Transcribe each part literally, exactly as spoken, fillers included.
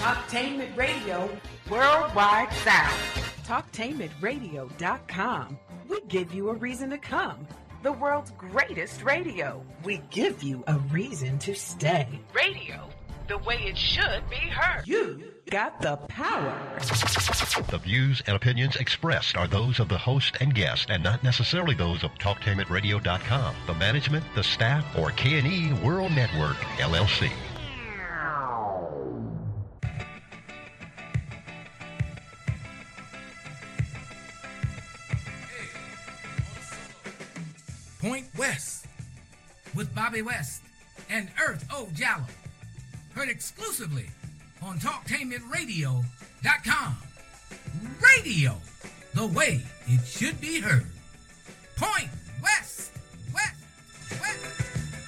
Talktainment Radio Worldwide Sound. Talktainment Radio dot com. We give you a reason to come. The world's greatest radio. We give you a reason to stay. Radio, the way it should be heard. You got the power. The views and opinions expressed are those of the host and guest and not necessarily those of Talktainment Radio dot com, the management, the staff, or K and E World Network, L L C. Point West with Bobby West and Earth O. Jallow. Heard exclusively on Talktainment Radio dot com. Radio, the way it should be heard. Point West, West, West.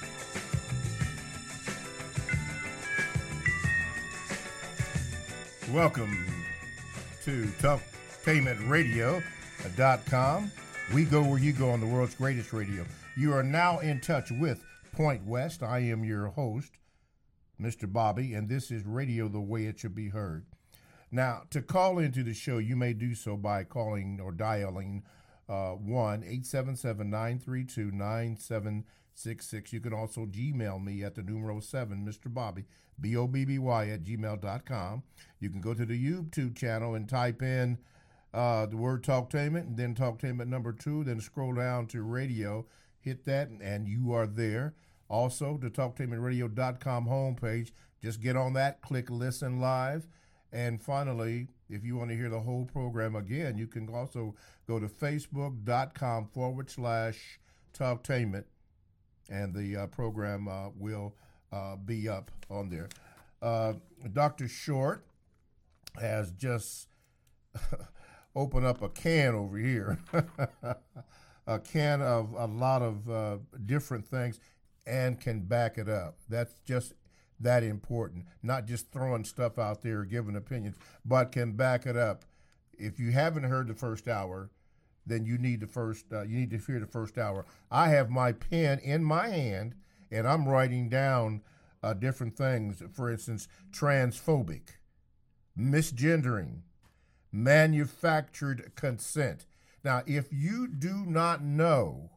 Welcome to Talktainment Radio dot com. We go where you go on the world's greatest radio. You are now in touch with Point West. I am your host, Mister Bobby, and this is Radio the Way It Should Be Heard. Now, to call into the show, you may do so by calling or dialing uh, one eight seven seven, nine three two, nine seven six six. You can also Gmail me at the numero seven, Mister Bobby, B O B B Y at gmail dot com. You can go to the YouTube channel and type in Uh, the word Talktainment, and then Talktainment number two, then scroll down to radio, hit that, and you are there. Also, the Talktainment Radio dot com homepage, just get on that, click Listen Live, and finally, if you want to hear the whole program again, you can also go to Facebook.com forward slash Talktainment, and the uh, program uh, will uh, be up on there. Uh, Doctor Short has just open up a can over here, a can of a lot of uh, different things, and can back it up. That's just that important. Not just throwing stuff out there, giving opinions, but can back it up. If you haven't heard the first hour, then you need the first. Uh, you need to hear the first hour. I have my pen in my hand, and I'm writing down uh, different things. For instance, transphobic, misgendering, manufactured consent. Now, if you do not know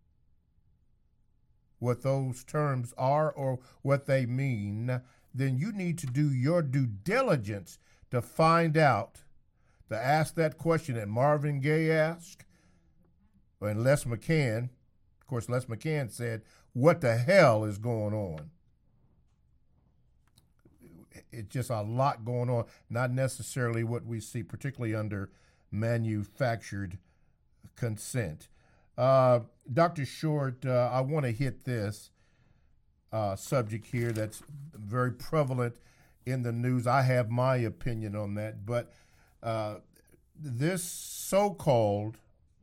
what those terms are or what they mean, then you need to do your due diligence to find out, to ask that question that Marvin Gaye asked, and Les McCann. Of course, Les McCann said, "What the hell is going on?" It's just a lot going on, not necessarily what we see, particularly under manufactured consent. Uh, Doctor Short, uh, I want to hit this uh, subject here that's very prevalent in the news. I have my opinion on that, but uh, this so-called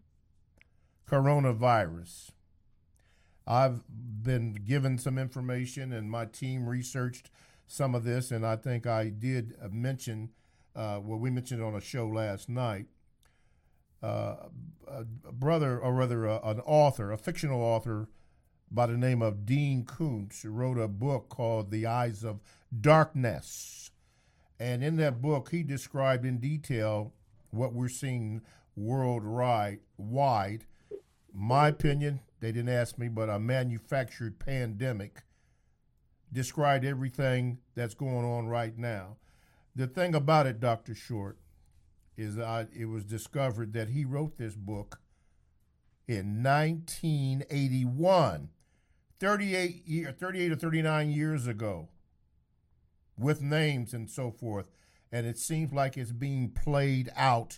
coronavirus, I've been given some information, and my team researched some of this, and I think I did mention, uh, well, we mentioned it on a show last night, uh, a, a brother, or rather a, an author, a fictional author by the name of Dean Koontz, wrote a book called The Eyes of Darkness. And in that book, he described in detail what we're seeing worldwide. Wide. My opinion, they didn't ask me, but a manufactured pandemic. Described everything that's going on right now. The thing about it, Doctor Short, is that it was discovered that he wrote this book in nineteen eighty-one, thirty-eight, year, thirty-eight or thirty-nine years ago, with names and so forth. And it seems like it's being played out,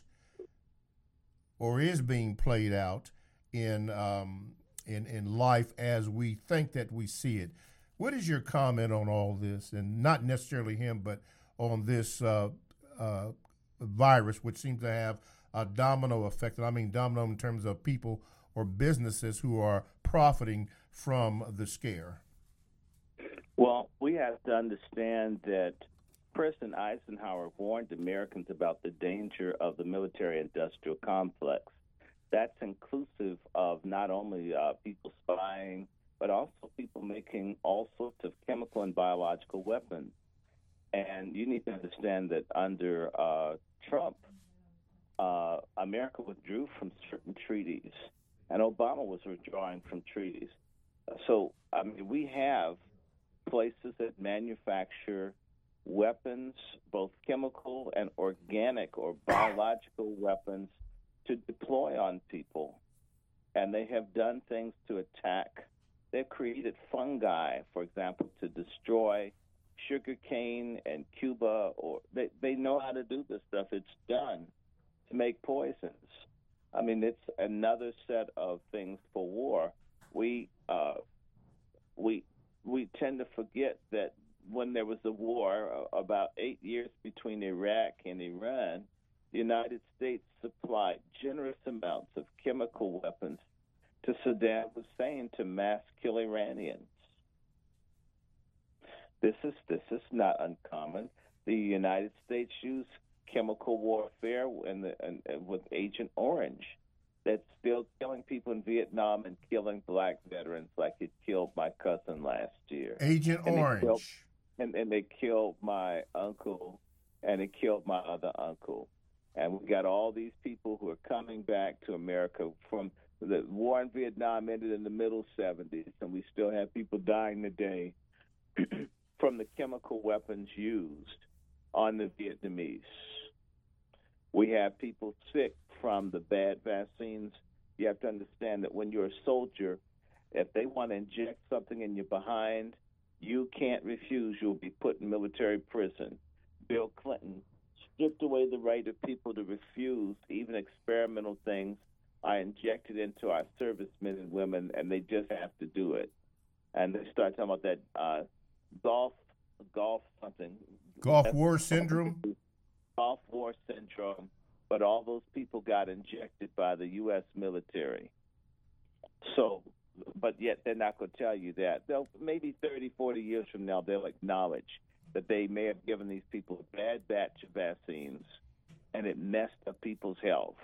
or is being played out in um, in in life as we think that we see it. What is your comment on all this, and not necessarily him, but on this uh, uh, virus, which seems to have a domino effect? And I mean domino in terms of people or businesses who are profiting from the scare. Well, we have to understand that President Eisenhower warned Americans about the danger of the military-industrial complex. That's inclusive of not only uh, people spying, but also people making all sorts of chemical and biological weapons. And you need to understand that under uh, Trump, uh, America withdrew from certain treaties, and Obama was withdrawing from treaties. So, I mean, we have places that manufacture weapons, both chemical and organic or biological weapons, to deploy on people. And they have done things to attack. They've created fungi, for example, to destroy sugarcane and Cuba. Or they, they know how to do this stuff. It's done to make poisons. I mean, it's another set of things for war. We uh, we we tend to forget that when there was a war uh, about eight years between Iraq and Iran, the United States supplied generous amounts of chemical weapons to Saddam Hussein to mass kill Iranians. This is this is not uncommon. The United States used chemical warfare in the, in, in, with Agent Orange. That's still killing people in Vietnam and killing black veterans like it killed my cousin last year. Agent and Orange. Killed, and, and they killed my uncle, and it killed my other uncle. And we got all these people who are coming back to America from the war in Vietnam ended in the middle seventies, and we still have people dying today from the chemical weapons used on the Vietnamese. We have people sick from the bad vaccines. You have to understand that when you're a soldier, if they want to inject something in your behind, you can't refuse. You'll be put in military prison. Bill Clinton stripped away the right of people to refuse. Even experimental things are injected into our servicemen and women, and they just have to do it. And they start talking about that uh, golf, golf something. Gulf That's War Syndrome? Gulf War Syndrome. But all those people got injected by the U S military. So, but yet they're not going to tell you that. They'll maybe thirty, forty years from now, they'll acknowledge that they may have given these people a bad batch of vaccines, and it messed up people's health.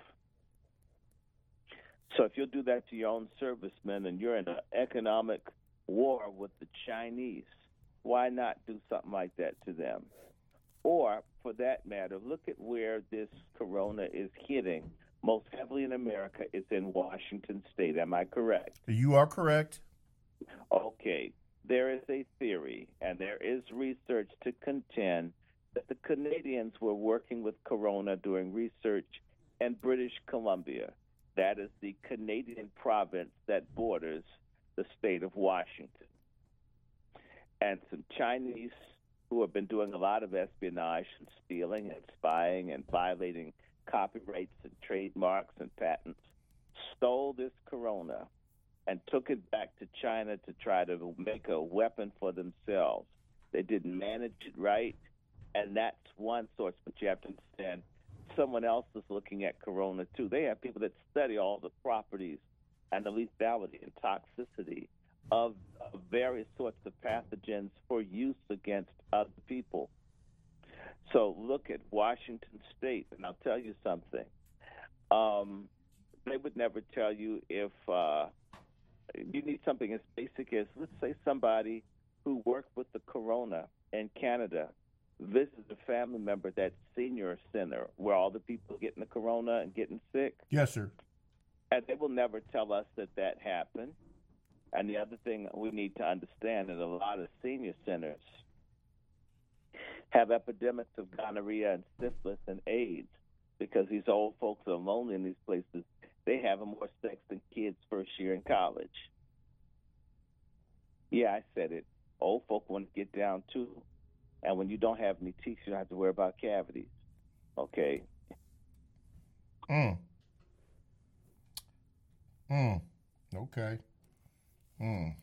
So if you'll do that to your own servicemen and you're in an economic war with the Chinese, why not do something like that to them? Or, for that matter, look at where this corona is hitting most heavily in America. It's in Washington State. Am I correct? You are correct. Okay. There is a theory, and there is research to contend that the Canadians were working with corona doing research in British Columbia. That is the Canadian province that borders the state of Washington. And some Chinese who have been doing a lot of espionage and stealing and spying and violating copyrights and trademarks and patents, stole this corona and took it back to China to try to make a weapon for themselves. They didn't manage it right, and that's one source, but you have to understand someone else is looking at corona too. They have people that study all the properties and the lethality and toxicity of various sorts of pathogens for use against other people. So look at Washington State, and I'll tell you something. Um, they would never tell you if uh, you need something as basic as, let's say, somebody who worked with the corona in Canada visited a family member at that senior center where all the people getting the corona and getting sick. Yes, sir. And they will never tell us that that happened. And the other thing we need to understand is a lot of senior centers have epidemics of gonorrhea and syphilis and AIDS because these old folks are lonely in these places. They have more sex than kids first year in college. Yeah, I said it. Old folk want to get down too. And when you don't have any teeth, you don't have to worry about cavities. Okay? Mm. Mm. Okay. Mm.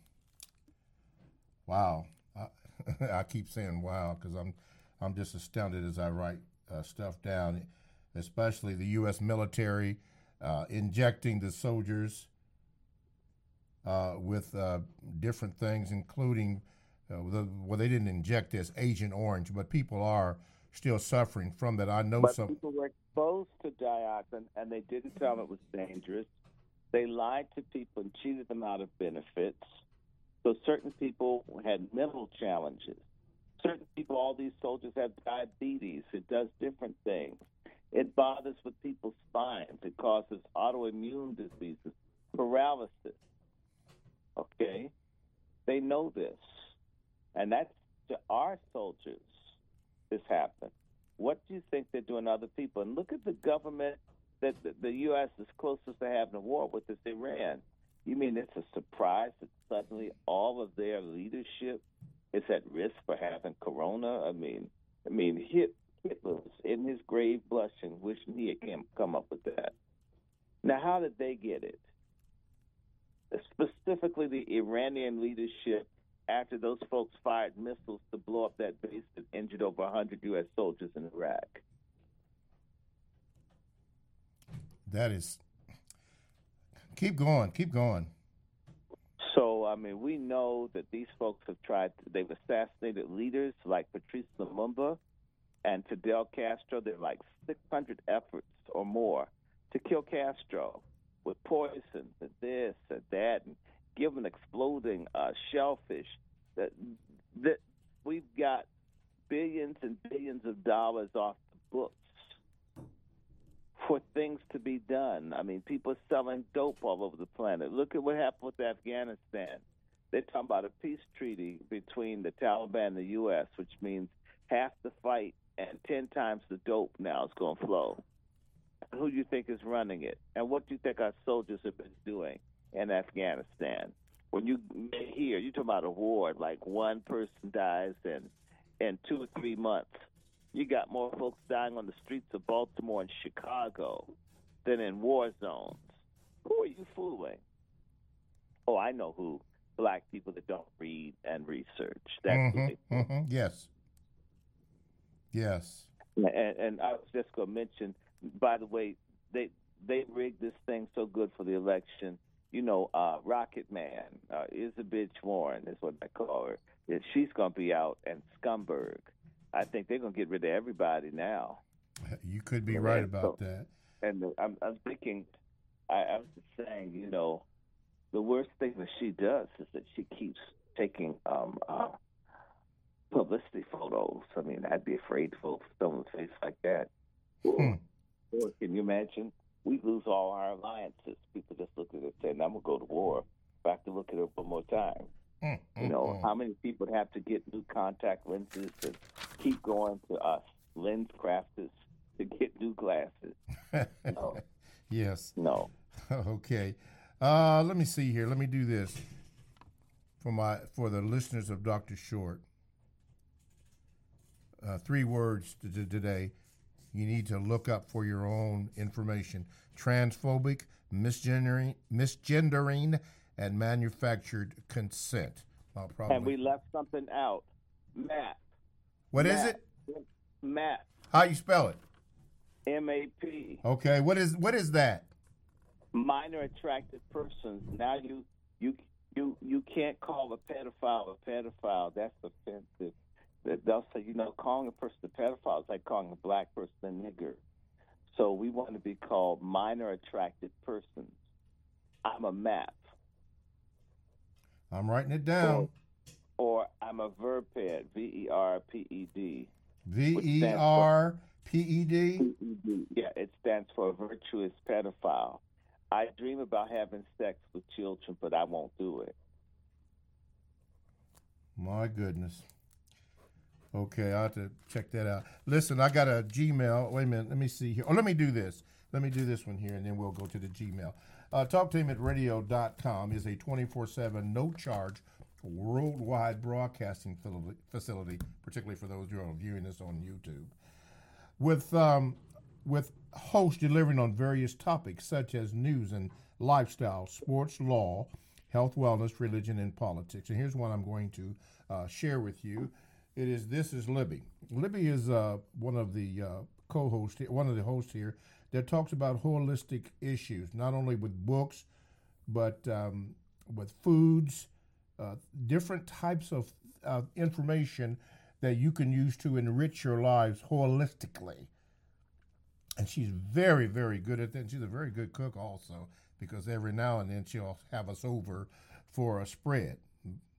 Wow. I, I keep saying wow because I'm I'm just astounded as I write uh, stuff down, especially the U S military uh, injecting the soldiers uh, with uh, different things, including, uh, the, well, they didn't inject this Agent Orange, but people are still suffering from that. I know but some. People were exposed to dioxin, and they didn't tell them it was dangerous. They lied to people and cheated them out of benefits. So certain people had mental challenges. Certain people, all these soldiers have diabetes. It does different things. It bothers with people's spines. It causes autoimmune diseases, paralysis. Okay? They know this. And that's to our soldiers, this happened. What do you think they're doing to other people? And look at the government that the, the U S is closest to having a war with is Iran. You mean it's a surprise that suddenly all of their leadership is at risk for having corona? I mean, I mean, Hit, Hitler was in his grave blushing, wishing he had come up with that. Now, how did they get it? Specifically, the Iranian leadership, after those folks fired missiles to blow up that base that injured over one hundred U S soldiers in Iraq. That is, keep going, keep going. So, I mean, we know that these folks have tried, to, they've assassinated leaders like Patrice Lumumba and Fidel Castro. There are like six hundred efforts or more to kill Castro with poison and this and that, and give them exploding uh, shellfish. That, that we've got billions and billions of dollars off the books for things to be done. I mean, people are selling dope all over the planet. Look at what happened with Afghanistan. They're talking about a peace treaty between the Taliban and the U S, which means half the fight and ten times the dope now is going to flow. Who do you think is running it? And what do you think our soldiers have been doing in Afghanistan? When you hear, you talk about a war, like one person dies in, in two or three months. You got more folks dying on the streets of Baltimore and Chicago than in war zones. Who are you fooling? Oh, I know who. Black people that don't read and research. That's mm-hmm, who they mm-hmm. Yes. Yes. And, and I was just going to mention, by the way, they they rigged this thing so good for the election. You know, uh, Rocket Man, uh, Isabel Warren is what I call her. She's going to be out, and Scumberg. I think they're going to get rid of everybody now. You could be and right about so, that. And I'm, I'm thinking, I, I was just saying, you know, the worst thing that she does is that she keeps taking um, uh, publicity photos. I mean, I'd be afraid to vote for someone's face like that. Hmm. Or can you imagine? We lose all our alliances. People just look at it and say, I'm going to go to war. I have to look at it one more time. Mm, you know, mm, how many people have to get new contact lenses and keep going to us lens crafters to get new glasses? No. Yes. No. Okay. Uh, let me see here. Let me do this for my for the listeners of Doctor Short. Uh, three words to, to today. You need to look up for your own information: transphobic, misgendering, misgendering, and manufactured consent. I'll probably... And we left something out. M A P. What M A P. is it? M A P. How you spell it? M A P. Okay. What is what is that? Minor attracted persons. Now you you you you can't call a pedophile a pedophile. That's offensive. They'll say, you know, calling a person a pedophile is like calling a black person a nigger. So we want to be called minor attracted persons. I'm a M A P. I'm writing it down. Or, or I'm a verped, V E R P E D. V E R P E D? Yeah, it stands for virtuous pedophile. I dream about having sex with children, but I won't do it. My goodness. Okay, I'll have to check that out. Listen, I got a Gmail. Wait a minute. Let me see here. Oh, let me do this. Let me do this one here, and then we'll go to the Gmail. Uh, talk tainment radio dot com is a twenty-four seven, no-charge, worldwide broadcasting facility, particularly for those who are viewing this on YouTube, with um, with hosts delivering on various topics such as news and lifestyle, sports, law, health, wellness, religion, and politics. And here's one I'm going to uh, share with you. It is This is Libby. Libby is uh, one of the uh, co-hosts, one of the hosts here that talks about holistic issues, not only with books, but um, with foods, uh, different types of uh, information that you can use to enrich your lives holistically. And she's very, very good at that. And she's a very good cook also, because every now and then she'll have us over for a spread.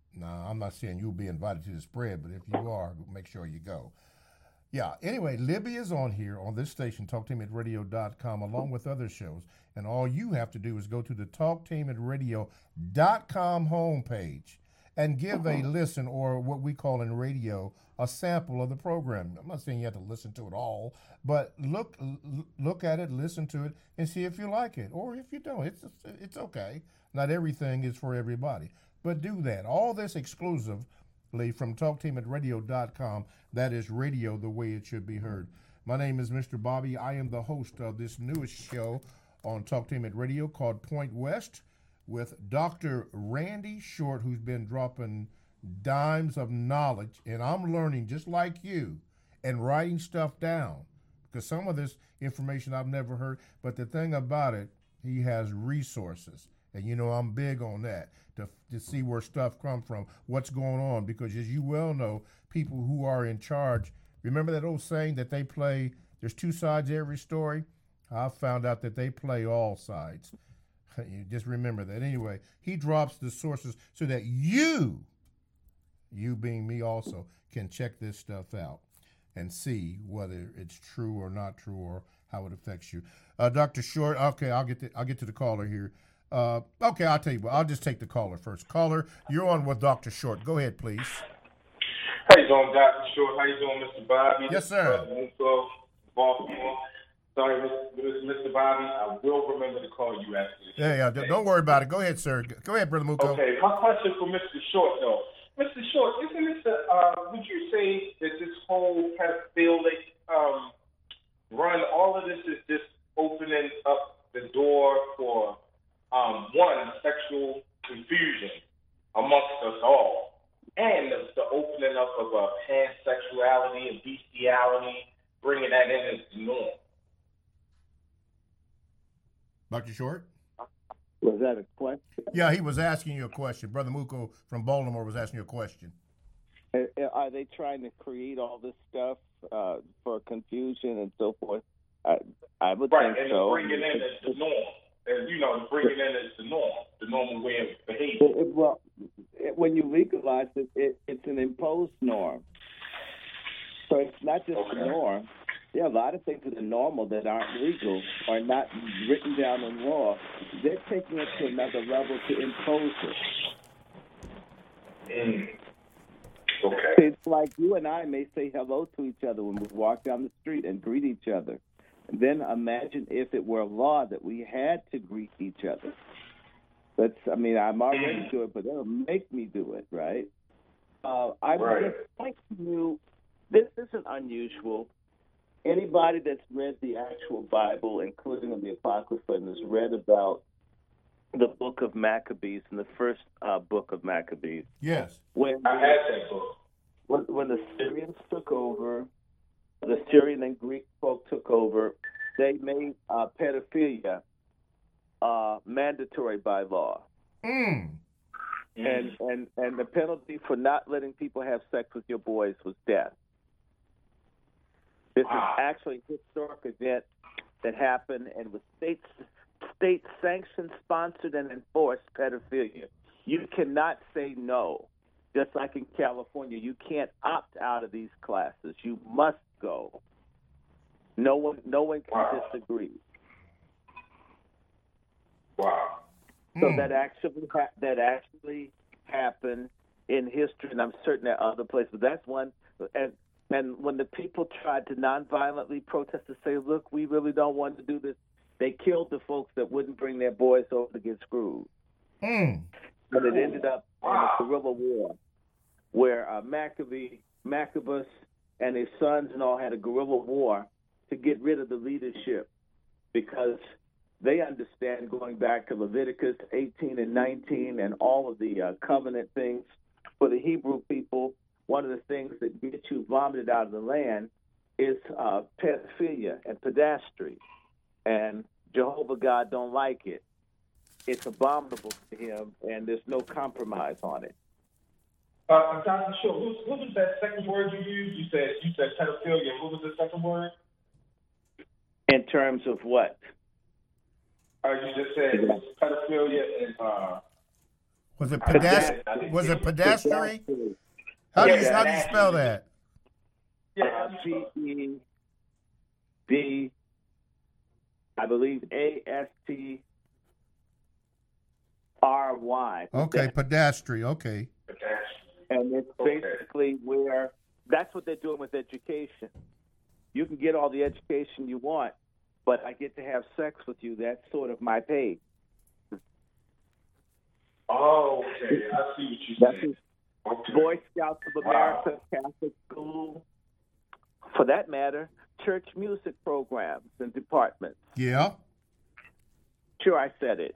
No, I'm not saying you'll be invited to the spread, but if you are, make sure you go. Yeah, anyway, Libby is on here on this station, talk team at radio dot com, along with other shows. And all you have to do is go to the talk team at radio dot com homepage and give a listen, or what we call in radio, a sample of the program. I'm not saying you have to listen to it all, but look look at it, listen to it, and see if you like it. Or if you don't, it's it's okay. Not everything is for everybody. But do that. All this exclusively from talk team at radio dot com. That is radio the way it should be heard. My name is Mister Bobby. I am the host of this newest show on Talk Team at Radio called Point West with Doctor Randy Short, who's been dropping dimes of knowledge. And I'm learning just like you and writing stuff down, because some of this information I've never heard. But the thing about it, he has resources. And, you know, I'm big on that, to to see where stuff come from, what's going on. Because, as you well know, people who are in charge, remember that old saying that they play, there's two sides to every story? I found out that they play all sides. You just remember that. Anyway, he drops the sources so that you, you being me also, can check this stuff out and see whether it's true or not true, or how it affects you. Uh, Doctor Short, okay, I'll get to, I'll get to the caller here. Uh, okay, I'll tell you what. I'll just take the caller first. Caller, you're on with Doctor Short. Go ahead, please. How you doing, Doctor Short? How you doing, Mister Bobby? Yes, sir. Muco, Baltimore. Sorry, Mister Bobby. I will remember to call you after this. Yeah, yeah. Don't worry about it. Go ahead, sir. Go ahead, Brother Muco. Okay, my question for Mister Short, though. Mister Short, isn't this the, uh, would you say that this whole pedophilic um, run, all of this is just opening up the door for Um, one, sexual confusion amongst us all, and the, the opening up of uh, pansexuality and bestiality, bringing that in as the norm? Doctor Short? Was that a question? Yeah, he was asking you a question. Brother Muco from Baltimore was asking you a question. Are they trying to create all this stuff uh, for confusion and so forth? I, I would right, think and so. Right, and bring it in as the norm. And, you know, bring it in as the norm, the normal way of behavior. It, it, well, it, when you legalize it, it, it's an imposed norm. So it's not just okay. the norm. There are a lot of things that are normal that aren't legal or not written down in law. They're taking it to another level to impose it. Mm. Okay. It's like you and I may say hello to each other when we walk down the street and greet each other. Then imagine if it were a law that we had to greet each other. That's, I mean, I'm already doing it, but they'll make me do it, right? Uh, I would right. just point to you, this isn't unusual. Anybody that's read the actual Bible, including the Apocrypha, and has read about the book of Maccabees and the first uh, book of Maccabees. Yes. When, I had that book. When, when the Syrians took over, the Syrian and Greek folk took over, they made uh, pedophilia uh, mandatory by law. Mm. And, and and the penalty for not letting people have sex with your boys was death. This wow. is actually a historic event that happened and was state, state sanctioned, sponsored, and enforced pedophilia. You cannot say no. Just like in California, you can't opt out of these classes. You must go. No one, no one can wow. disagree. Wow. So Mm. that actually ha- that actually happened in history, and I'm certain there are other places. But that's one. And and when the people tried to nonviolently protest to say, "Look, we really don't want to do this," they killed the folks that wouldn't bring their boys over to get screwed. Mm. But it ended up wow. in a guerrilla war where uh, Maccabee, Maccabeus and his sons and all had a guerrilla war to get rid of the leadership, because they understand, going back to Leviticus eighteen and nineteen and all of the uh, covenant things for the Hebrew people, one of the things that gets you vomited out of the land is uh, pedophilia and pedastry. And Jehovah God don't like it. It's abominable to him, and there's no compromise on it. Uh, Doctor Short, what, what was that second word you used? You said you said pedophilia. What was the second word? In terms of what? Uh, you just said pedophilia and uh, Was it pedast- Was it pedastry? How do you how do you spell that? Uh, P E D, I believe A S T R Y. Okay, pedastry. Okay. And it's basically where that's what they're doing with education. You can get all the education you want, but I get to have sex with you. That's sort of my pay. Oh, okay. I see what you're saying. Okay. Boy Scouts of America, wow. Catholic school, for that matter, church music programs and departments. Yeah. Sure, I said it.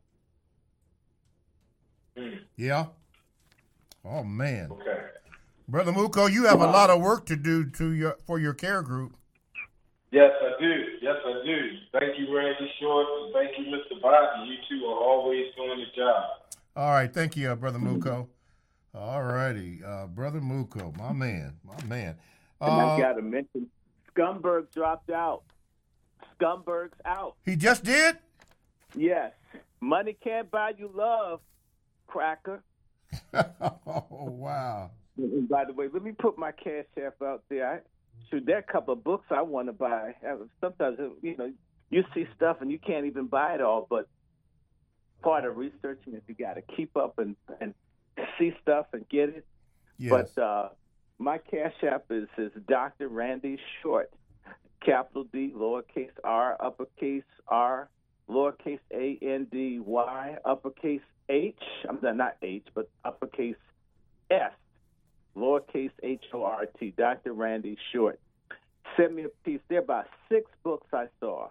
Yeah. Oh man. Okay. Brother Muko, you have a lot of work to do to your for your care group. Yes, I do. Yes, I do. Thank you, Randy Short, and thank you, Mister Biden. You two are always doing the job. All right, thank you, uh, Brother Muko. All righty, uh, Brother Muko, my man, my man. Uh, and I got to mention, Scumberg dropped out. Scumberg's out. He just did? Yes. Money can't buy you love, cracker. Oh, wow. And by the way, let me put my cash app out there. I, shoot, there are a couple of books I want to buy. Sometimes, you know, you see stuff and you can't even buy it all, but part of researching is you got to keep up and, and see stuff and get it. Yes. But uh, my cash app is, is Doctor Randy Short, capital D, lowercase r, uppercase R, lowercase A N D Y, uppercase H, I'm not, not H, but uppercase S, lowercase H O R T, Doctor Randy Short. Send me a piece. There are about six books I saw.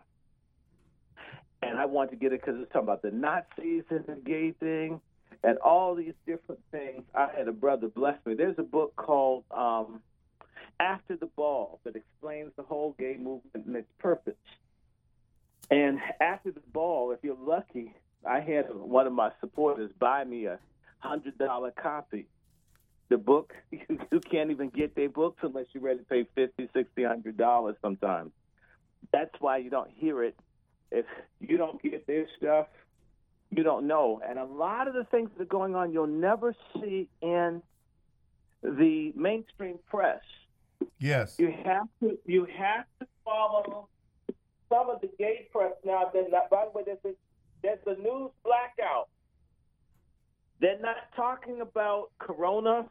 And I wanted to get it because it's talking about the Nazis and the gay thing and all these different things. I had a brother bless me. There's a book called um, After the Ball that explains the whole gay movement and its purpose. And After the Ball, if you're lucky, I had one of my supporters buy me a one hundred dollars copy. The book, you, you can't even get their books unless you're ready to pay fifty dollars, sixty dollars, one hundred dollars sometimes. That's why you don't hear it. If you don't get their stuff, you don't know. And a lot of the things that are going on, you'll never see in the mainstream press. Yes. You have to. You have to follow some of the gay press now. Then, by the way, there's a, there's a news blackout. They're not talking about corona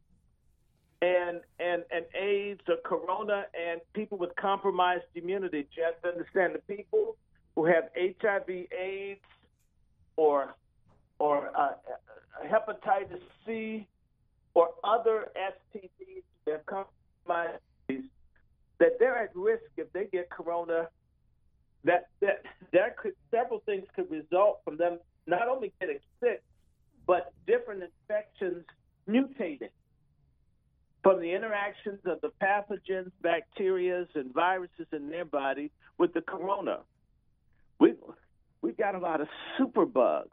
and and and AIDS or corona and people with compromised immunity. You have to understand the people who have H I V, AIDS, or or uh, hepatitis C, or other S T Ds that have compromised, that they're at risk if they get corona. That that there could several things could result from them not only getting sick, but different infections mutating from the interactions of the pathogens, bacteria, and viruses in their body with the corona. We we've got a lot of superbugs,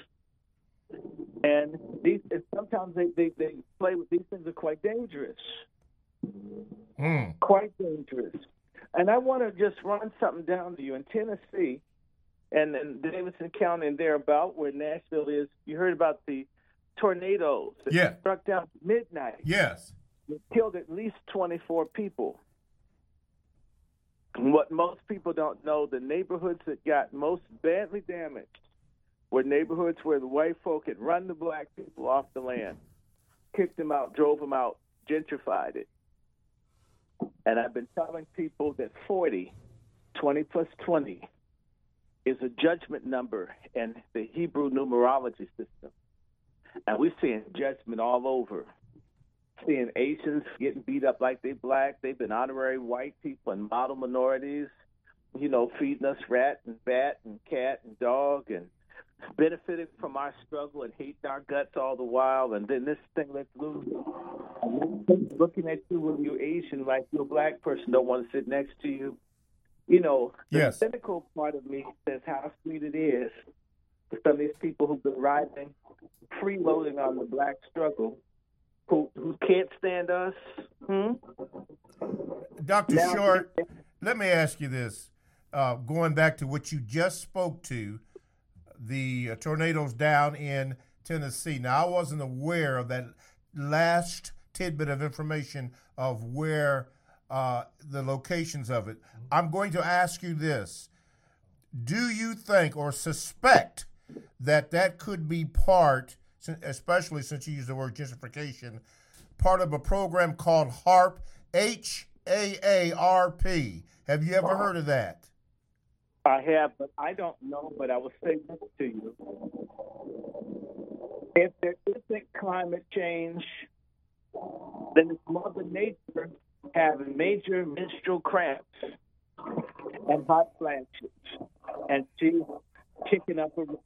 and these and sometimes they, they, they play with these things are quite dangerous, mm. quite dangerous. And I want to just run something down to you in Tennessee, and in Davidson County and thereabout, where Nashville is. You heard about the tornadoes that yeah. struck down at midnight. Yes, it killed at least twenty-four people. What most people don't know, the neighborhoods that got most badly damaged were neighborhoods where the white folk had run the black people off the land, kicked them out, drove them out, gentrified it. And I've been telling people that forty, twenty plus twenty, is a judgment number in the Hebrew numerology system. And we're seeing judgment all over. Seeing Asians getting beat up like they black. They've been honorary white people and model minorities, you know, feeding us rat and bat and cat and dog and benefiting from our struggle and hating our guts all the while. And then this thing lets loose. Looking at you when you're Asian like you're a black person, don't want to sit next to you. You know, the yes. cynical part of me says how sweet it is for some of these people who've been riding, freeloading on the black struggle, who who can't stand us. Hmm? Doctor Now, Short, let me ask you this. Uh, going back to what you just spoke to, the uh, tornadoes down in Tennessee. Now, I wasn't aware of that last tidbit of information of where uh, the locations of it. I'm going to ask you this. Do you think or suspect that that could be part, especially since you use the word gentrification, part of a program called HAARP, H A A R P? Have you ever heard of that? I have, but I don't know, but I will say this to you. If there isn't climate change, then it's Mother Nature having major menstrual cramps and hot flashes, and she's kicking up a.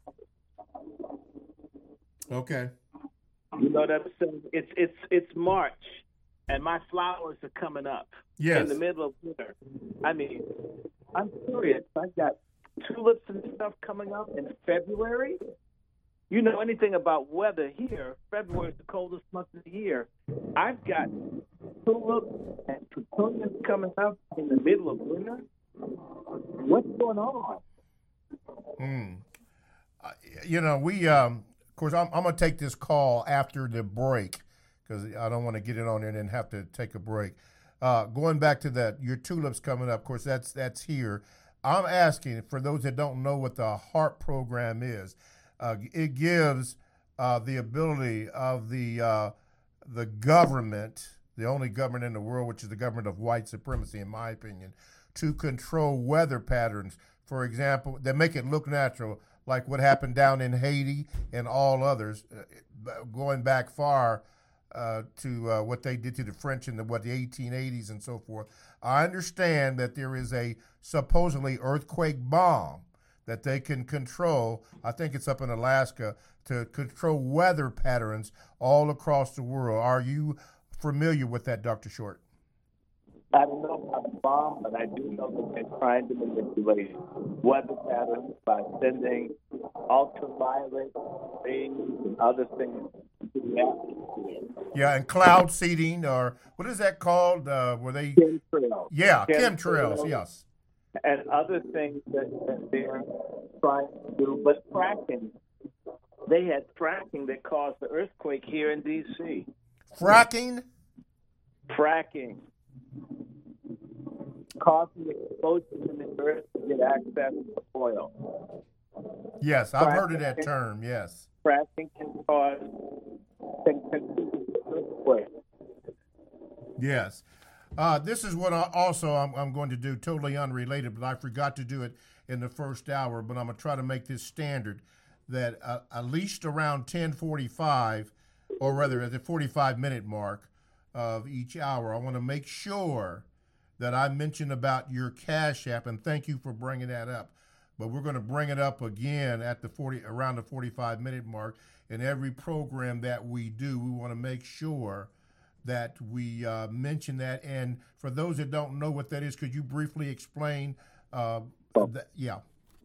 Okay. You know what I'm saying? It's it's it's March, and my flowers are coming up. Yes. In the middle of winter. I mean, I'm serious. I've got tulips and stuff coming up in February. You know anything about weather here? February is the coldest month of the year. I've got tulips and petunias coming up in the middle of winter. What's going on? Hmm. Uh, you know, we, um, of course, I'm, I'm going to take this call after the break because I don't want to get it on there and then have to take a break. Uh, going back to that, your tulips coming up, of course, that's that's here. I'm asking, for those that don't know what the HAARP program is, uh, it gives uh, the ability of the uh, the government, the only government in the world, which is the government of white supremacy, in my opinion, to control weather patterns, for example, that make it look natural, like what happened down in Haiti and all others, uh, going back far uh, to uh, what they did to the French in the, what, the eighteen eighties and so forth. I understand that there is a supposedly earthquake bomb that they can control. I think it's up in Alaska to control weather patterns all across the world. Are you familiar with that, Doctor Short? I don't know about the bomb, but I do know that they're trying to manipulate weather patterns by sending ultraviolet rays and other things to the atmosphere. Yeah, and cloud seeding, or what is that called? Uh, were they? Chemtrails. Yeah, Chemtrails. chemtrails, yes. And other things that, that they're trying to do. But fracking, they had fracking that caused the earthquake here in D C Fracking? Fracking. Causing explosions in the earth to get access to oil. Yes, I've fracking heard of that can, term, yes. Fracking can cause can contribute to earthquakes. Yes. Uh, this is what I also I'm, I'm going to do, totally unrelated, but I forgot to do it in the first hour, but I'm going to try to make this standard that uh, at least around ten forty-five, or rather at the forty-five minute mark of each hour, I want to make sure that I mention about your Cash App, and thank you for bringing that up. But we're going to bring it up again at the forty around the forty-five minute mark. In every program that we do, we want to make sure that we uh, mention that. And for those that don't know what that is, could you briefly explain? Uh, that, yeah.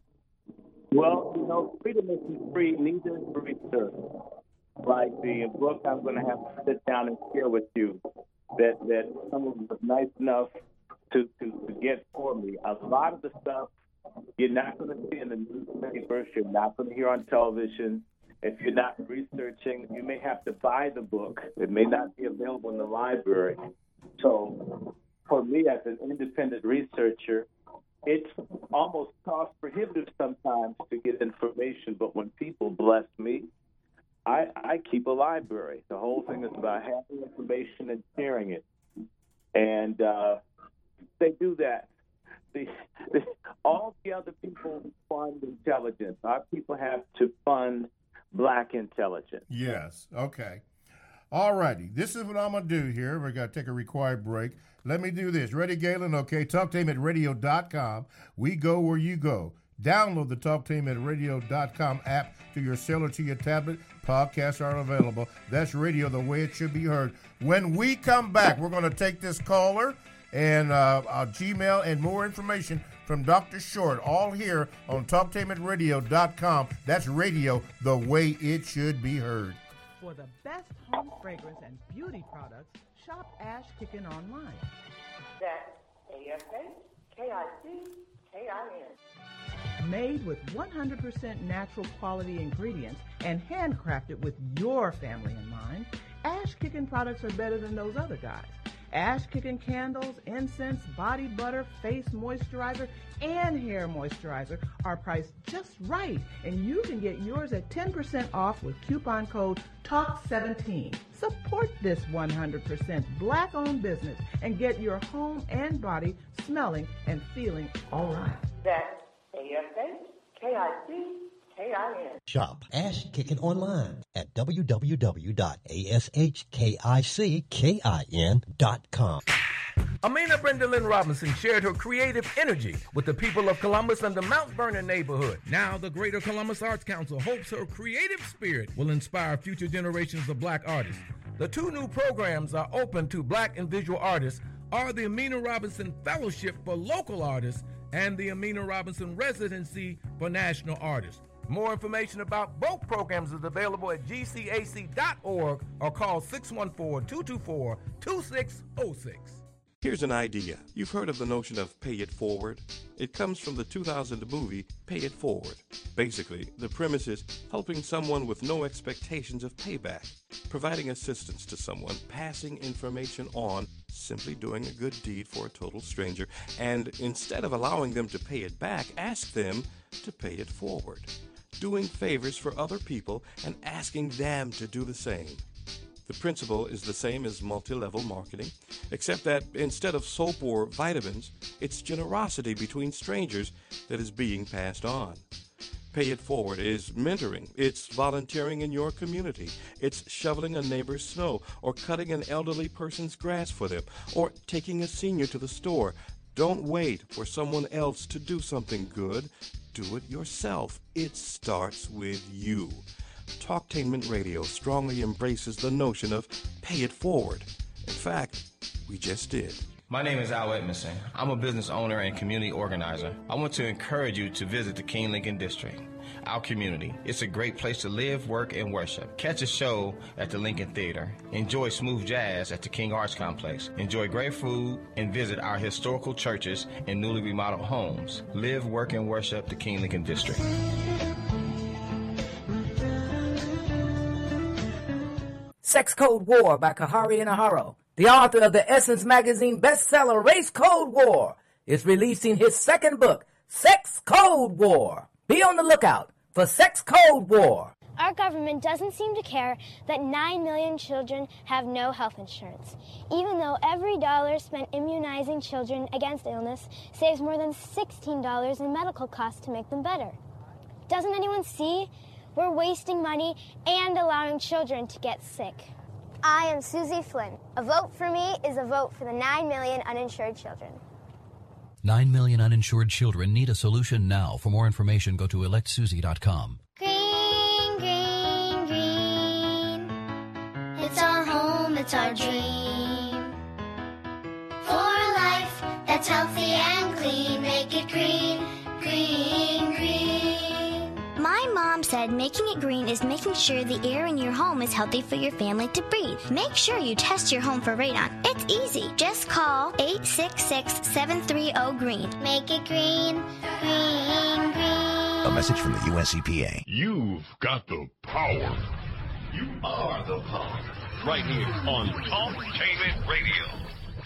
Well, you know, freedom isn't free, neither is research. Like the book I'm going to have to sit down and share with you that, that someone was nice enough to, to, to get for me. A lot of the stuff you're not going to see in the newspapers, you're not going to hear on television. If you're not researching, you may have to buy the book. It may not be available in the library. So for me, as an independent researcher, it's almost cost prohibitive sometimes to get information. But when people bless me, I, I keep a library. The whole thing is about having information and sharing it. And uh, they do that. The, the, all the other people fund intelligence. Our people have to fund black intelligence. Yes. Okay. All righty. This is what I'm going to do here. We're going to take a required break. Let me do this. Ready, Galen? Okay. talk tainment radio dot com. We go where you go. Download the talk tainment radio dot com app to your cell or to your tablet. Podcasts are available. That's radio the way it should be heard. When we come back, we're going to take this caller and uh, our Gmail and more information from Doctor Short, all here on talk tainment radio dot com. That's radio the way it should be heard. For the best home fragrance and beauty products, shop Ash Kickin online. That's A S H K I C K I N. made with one hundred percent natural quality ingredients and handcrafted with your family in mind, Ash Kickin' products are better than those other guys. Ash Kickin' candles, incense, body butter, face moisturizer, and hair moisturizer are priced just right, and you can get yours at ten percent off with coupon code talk seventeen. Support this one hundred percent black-owned business and get your home and body smelling and feeling all right. That's A S H K I C K I N. Shop Ash Kickin' online at w w w dot a s h k i c k i n dot com. Amina Brenda Lynn Robinson shared her creative energy with the people of Columbus and the Mount Vernon neighborhood. Now, the Greater Columbus Arts Council hopes her creative spirit will inspire future generations of black artists. The two new programs are open to black and visual artists are the Amina Robinson Fellowship for Local Artists and the Amina Robinson Residency for National Artists. More information about both programs is available at g c a c dot org or call six one four, two two four, two six zero six. Here's an idea. You've heard of the notion of pay it forward? It comes from the two thousand movie Pay It Forward. Basically, the premise is helping someone with no expectations of payback, providing assistance to someone, passing information on, simply doing a good deed for a total stranger, and instead of allowing them to pay it back, ask them to pay it forward. Doing favors for other people and asking them to do the same. The principle is the same as multi-level marketing, except that instead of soap or vitamins, it's generosity between strangers that is being passed on. Pay It Forward is mentoring. It's volunteering in your community. It's shoveling a neighbor's snow or cutting an elderly person's grass for them or taking a senior to the store. Don't wait for someone else to do something good. Do it yourself. It starts with you. Talktainment Radio strongly embraces the notion of pay it forward. In fact, we just did. My name is Al Edmondson. I'm a business owner and community organizer. I want to encourage you to visit the King Lincoln District, our community. It's a great place to live, work, and worship. Catch a show at the Lincoln Theater. Enjoy smooth jazz at the King Arts Complex. Enjoy great food and visit our historical churches and newly remodeled homes. Live, work, and worship the King Lincoln District. Sex Code War by Kahari Inaharo, the author of the Essence magazine bestseller Race Code War, is releasing his second book, Sex Code War. Be on the lookout for Sex Code War. Our government doesn't seem to care that nine million children have no health insurance, even though every dollar spent immunizing children against illness saves more than sixteen dollars in medical costs to make them better. Doesn't anyone see? We're wasting money and allowing children to get sick. I am Susie Flynn. A vote for me is a vote for the nine million uninsured children. nine million uninsured children need a solution now. For more information, go to elect susie dot com. Green, green, green. It's our home, it's our dream. For a life that's healthy and clean, make it green, green, green. My mom said making it green is making sure the air in your home is healthy for your family to breathe. Make sure you test your home for radon. It's easy. Just call eight six six, seven three zero, GREEN. Make it green, green, green. A message from the U S E P A. You've got the power. You are the power. Right here on Talktainment Radio.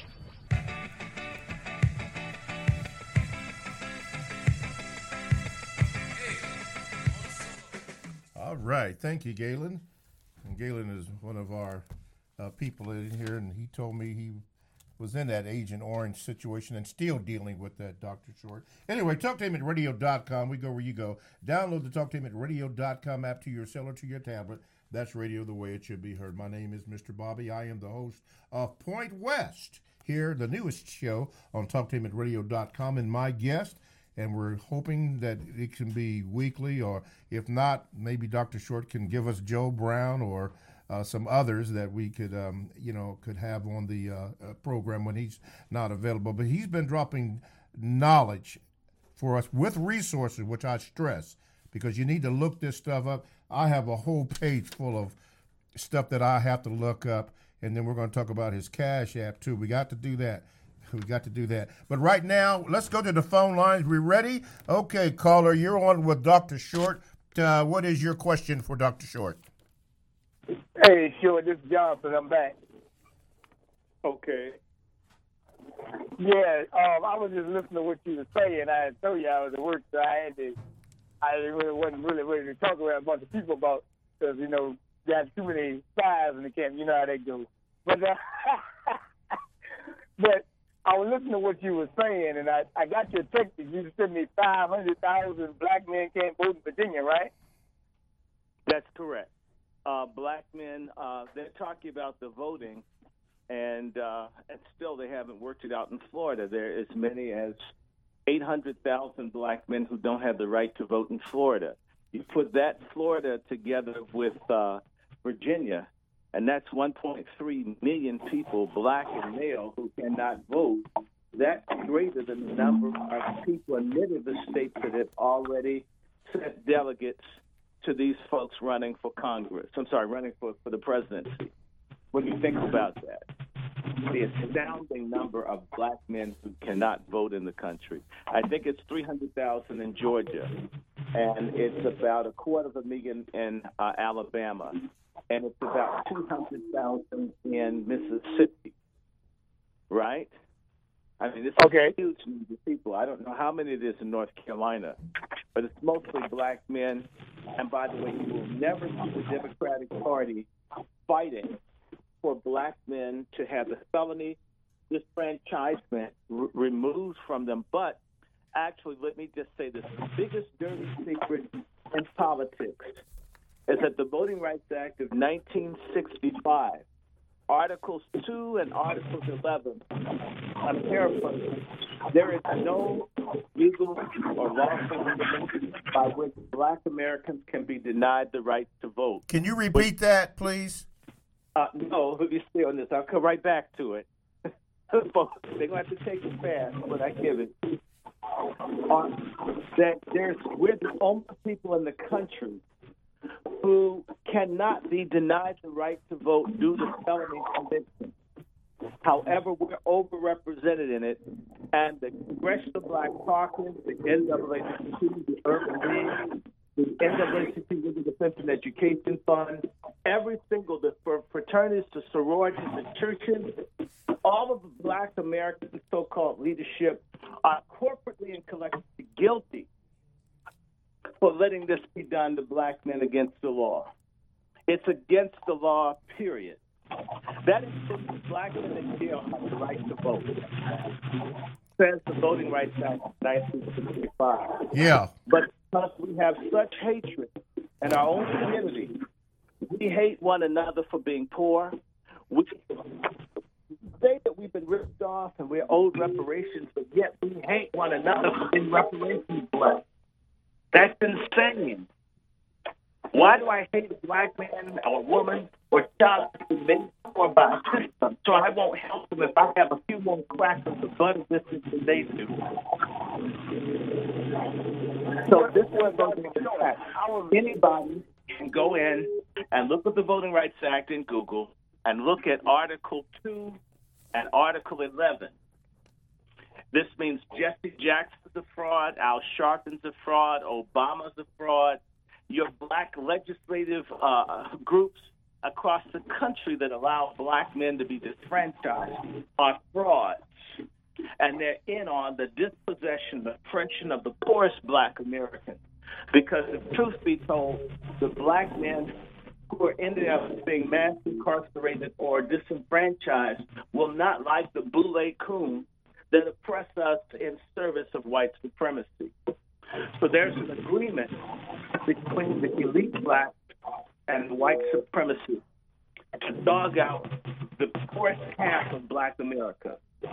All right. Thank you, Galen. And Galen is one of our uh, people in here, and he told me he was in that Agent Orange situation and still dealing with that, Doctor Short. Anyway, talktainment radio dot com. We go where you go. Download the talktainment radio dot com app to your cell or to your tablet. That's radio the way it should be heard. My name is Mister Bobby. I am the host of Point West here, the newest show on talktainment radio dot com, and my guest, and we're hoping that it can be weekly, or if not, maybe Doctor Short can give us Joe Brown or uh, some others that we could, um, you know, could have on the uh, uh, program when he's not available. But he's been dropping knowledge for us with resources, which I stress, because you need to look this stuff up. I have a whole page full of stuff that I have to look up, and then we're going to talk about his Cash App, too. We got to do that. We got to do that. But right now, let's go to the phone lines. We ready? Okay, caller, you're on with Doctor Short. Uh, what is your question for Doctor Short? Hey, Short, this is Jonathan. I'm back. Okay. Yeah, um, I was just listening to what you were saying. I had told you I was at work, so I had to. I really wasn't really ready to talk around a bunch of people about because you know got too many spies in the camp. You know how they go. But uh, but I was listening to what you were saying, and I, I got your text. You sent me five hundred thousand black men can't vote in Virginia, right? That's correct. Uh, black men, uh, they're talking about the voting, and uh, and still they haven't worked it out in Florida. There are as many as eight hundred thousand black men who don't have the right to vote in Florida. You put that Florida together with uh, Virginia, and that's one point three million people, black and male, who cannot vote. That's greater than the number of people in many of the states that have already sent delegates to these folks running for Congress. I'm sorry, running for, for the presidency. What do you think about that? The astounding number of black men who cannot vote in the country. I think it's three hundred thousand in Georgia, and it's about a quarter of a million in uh, Alabama, and it's about two hundred thousand in Mississippi, right? I mean, it's okay. a huge number of people. I don't know how many it is in North Carolina, but it's mostly black men. And by the way, you will never see the Democratic Party fighting for black men to have the felony disfranchisement r- removed from them. But actually, let me just say this. The biggest dirty secret in politics is that the Voting Rights Act of nineteen sixty-five, Articles two and Articles eleven, I'm paraphrasing, there is no legal or lawful mechanism by which black Americans can be denied the right to vote. Can you repeat that, please? Uh, no, let me stay on this. I'll come right back to it. They're going to have to take it fast when I give it. Uh, that there's, we're the only people in the country who cannot be denied the right to vote due to felony conviction. However, we're overrepresented in it, and the Congressional Black Caucus, the N double A C P, the Urban League, the N double A C P with the Defense and Education Fund, every single, the fraternities, the sororities, the churches, all of the black American so-called leadership are corporately and collectively guilty for letting this be done to black men against the law. It's against the law, period. That is if black men in jail have the right to vote. Says the Voting Rights Act of nineteen sixty-five. Yeah. But because we have such hatred in our own community, we hate one another for being poor. We say that we've been ripped off and we're owed reparations, but yet we hate one another for being reparations black. That's insane. Why do I hate a black man or woman or child who's made poor by a system so I won't help them if I have a few more cracks of the butter distance than they do? So this was voting act. Anybody can go in and look at the Voting Rights Act in Google and look at Article two and Article eleven. This means Jesse Jackson's a fraud, Al Sharpton's a fraud, Obama's a fraud. Your black legislative uh, groups across the country that allow black men to be disfranchised are frauds. And they're in on the dispossession, the oppression of the poorest black Americans. Because if truth be told, the black men who are ended up being mass incarcerated or disenfranchised will not like the boule coon that oppress us in service of white supremacy. So there's an agreement between the elite black and white supremacy to dog out the poorest half of black America.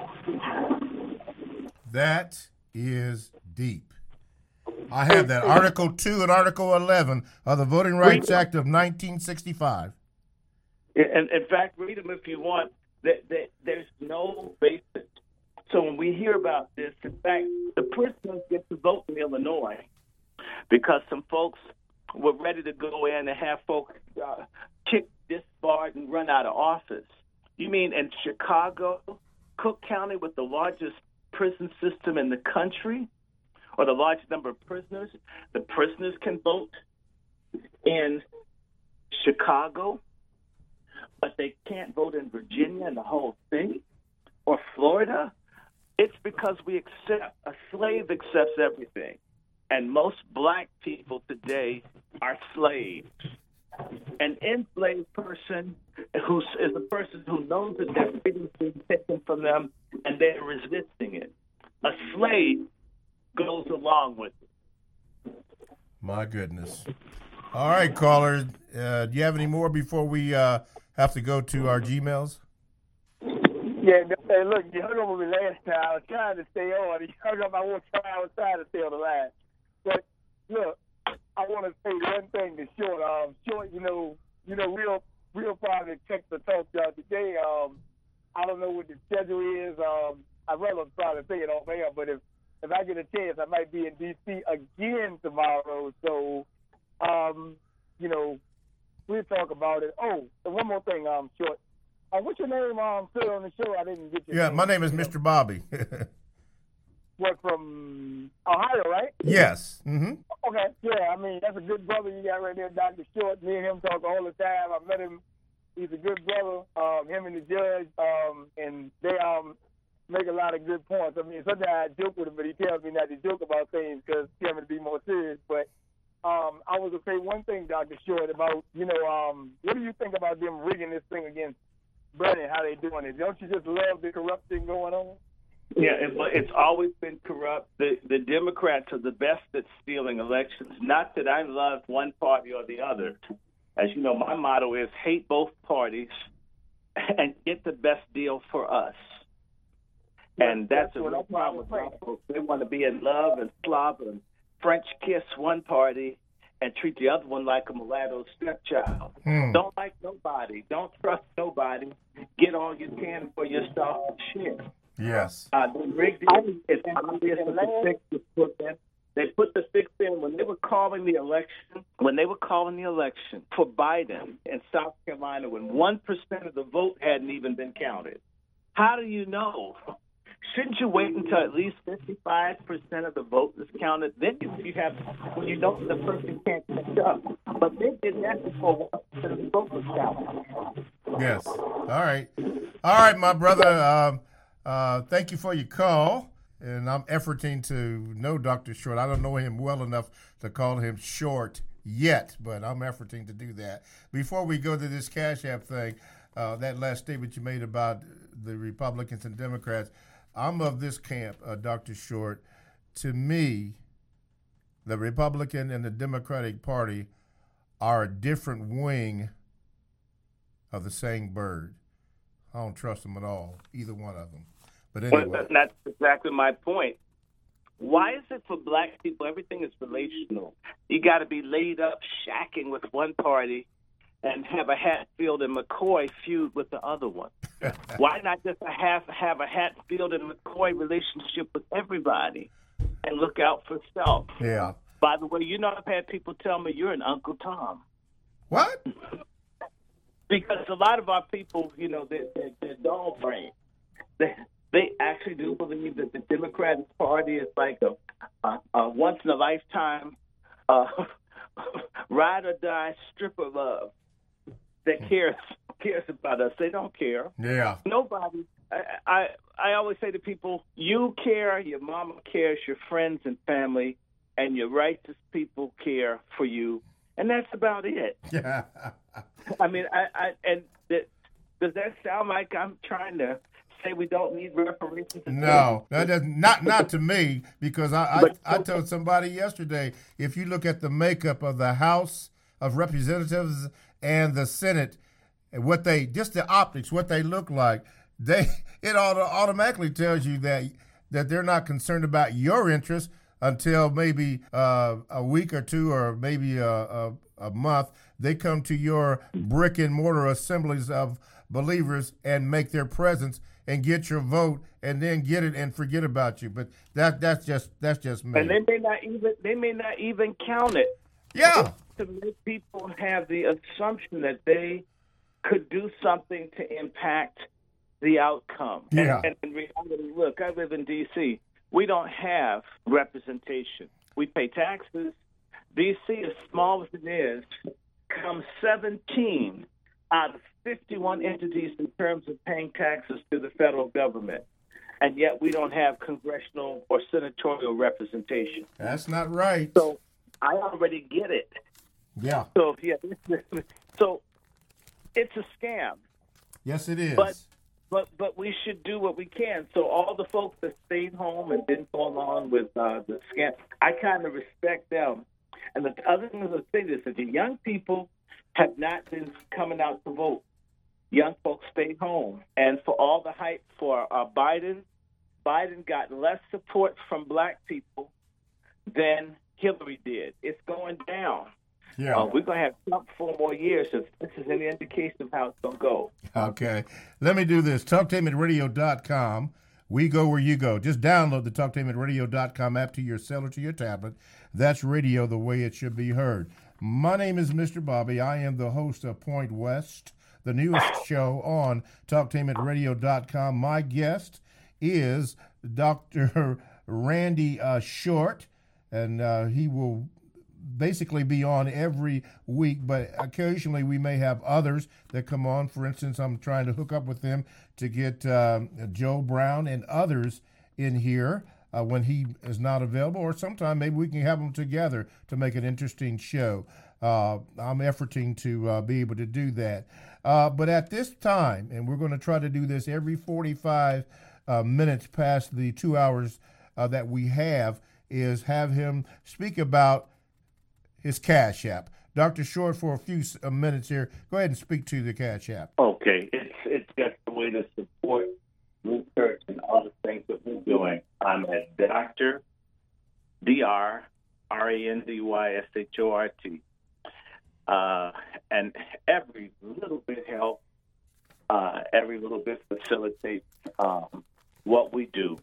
That is deep. I have that. Article two and Article eleven of the Voting Rights Act of nineteen sixty-five. And in fact, read them if you want. There's no basis. So when we hear about this, in fact, the prisoners get to vote in Illinois because some folks were ready to go in and have folks uh, kicked, disbarred, and run out of office. You mean in Chicago, Cook County with the largest prison system in the country, or the largest number of prisoners. The prisoners can vote in Chicago, but they can't vote in Virginia and the whole thing, or Florida. It's because we accept, a slave accepts everything. And most black people today are slaves. An enslaved person who is a person who knows that their freedom is being taken from them and they're resisting it. A slave goes along with it. My goodness. All right, caller. Uh, do you have any more before we uh, have to go to our Gmails? Yeah, hey, look, you hung up with me last time. I was trying to stay on. You hung up. I was trying, I was trying to stay on the line. But look, I want to say one thing to Short. Um, Short, you know, you know, real, real probably text to talk to y'all today. Um, I don't know what the schedule is. Um, I'd rather probably say it off air, but if if I get a chance, I might be in D C again tomorrow. So, um, you know, we'll talk about it. Oh, and one more thing, um, Short. Uh, what's your name, um, sir, on the show? I didn't get your Yeah, name. my name is Mister Bobby. What, from Ohio, right? Yes. Mm-hmm. Okay, yeah, I mean, that's a good brother you got right there, Doctor Short. Me and him talk all the time. I met him. He's a good brother, um, him and the judge, um, and they um make a lot of good points. I mean, sometimes I joke with him, but he tells me not to joke about things because he wants me to be more serious. But um, I was going to say one thing, Doctor Short, about, you know, um, what do you think about them rigging this thing against Bernie, how they doing it? Don't you just love the corruption going on? Yeah, it, it's always been corrupt. The the Democrats are the best at stealing elections. Not that I love one party or the other. As you know, my motto is hate both parties and get the best deal for us. And that's, that's a real problem with our folks. They want to be in love and slob and French kiss one party and treat the other one like a mulatto stepchild. Hmm. Don't like nobody. Don't trust nobody. Get all you can for yourself and share. Yes. Uh, they rigged it. It's obvious that the fix was put in. They put the fix in when they were calling the election. When they were calling the election for Biden in South Carolina, when one percent of the vote hadn't even been counted. How do you know? Shouldn't you wait until at least fifty-five percent of the vote is counted? Then you have, when you know the person can't catch up. But they did that before one percent of the vote was counted. Yes. All right. All right, my brother. Um, uh, thank you for your call. And I'm efforting to know Doctor Short. I don't know him well enough to call him Short yet, but I'm efforting to do that. Before we go to this Cash App thing, uh, that last statement you made about the Republicans and Democrats, I'm of this camp, uh, Doctor Short. To me, the Republican and the Democratic Party are a different wing of the same bird. I don't trust them at all, either one of them. But anyway. Well, that's exactly my point. Why is it for black people everything is relational? You got to be laid up shacking with one party and have a Hatfield and McCoy feud with the other one. Why not just have, have a Hatfield and McCoy relationship with everybody and look out for self? Yeah. By the way, you know, I've had people tell me you're an Uncle Tom. What? Because a lot of our people, you know, they're, they're, they're dog brain. They, they actually do believe that the Democratic Party is like a, a, a once-in-a-lifetime uh, ride-or-die stripper love that cares cares about us. They don't care. Yeah. Nobody. I, I I always say to people, you care, your mama cares, your friends and family, and your righteous people care for you, and that's about it. Yeah. I mean, I, I and that, does that sound like I'm trying to say we don't need reparations? No, that doesn't, not not to me, because I, But- I I told somebody yesterday, if you look at the makeup of the House of Representatives and the Senate, and what they just the optics, what they look like, they it auto, automatically tells you that that they're not concerned about your interests until maybe uh, a week or two, or maybe a, a, a month. They come to your brick and mortar assemblies of believers and make their presence and get your vote, and then get it and forget about you. But that that's just that's just me. And they may not even they may not even count it. Yeah. To make people have the assumption that they could do something to impact the outcome. Yeah. And, and in reality, look, I live in D C. We don't have representation. We pay taxes. D C, as small as it is, comes seventeen out of fifty-one entities in terms of paying taxes to the federal government. And yet we don't have congressional or senatorial representation. That's not right. So I already get it. Yeah. So, yeah, so it's a scam. Yes, it is. But but but we should do what we can. So all the folks that stayed home and didn't go along with uh, the scam, I kind of respect them. And the other thing to say is that the young people have not been coming out to vote. Young folks stayed home. And for all the hype for uh, Biden, Biden got less support from black people than Hillary did. It's going down. Yeah. Uh, we're going to have Trump four more years if this is any indication of how it's going to go. Okay. Let me do this. talk tainment radio dot com. We go where you go. Just download the talk tainment radio dot com app to your cell or to your tablet. That's radio the way it should be heard. My name is Mister Bobby. I am the host of Point West, the newest show on talk tainment radio dot com. My guest is Doctor Randy uh, Short, and uh, he will basically be on every week, but occasionally we may have others that come on. For instance, I'm trying to hook up with them to get uh, Joe Brown and others in here uh, when he is not available, or sometime maybe we can have them together to make an interesting show. Uh, I'm efforting to uh, be able to do that. Uh, but at this time, and we're going to try to do this every forty-five uh, minutes past the two hours uh, that we have, is have him speak about his Cash App. Doctor Short, for a few uh, minutes here, go ahead and speak to the Cash App. Okay, it's it's just a way to support research and other things that we're doing. I'm at Doctor D R R A N D Y S H O R T, uh, and every little bit helps. Uh, every little bit facilitates um, what we do.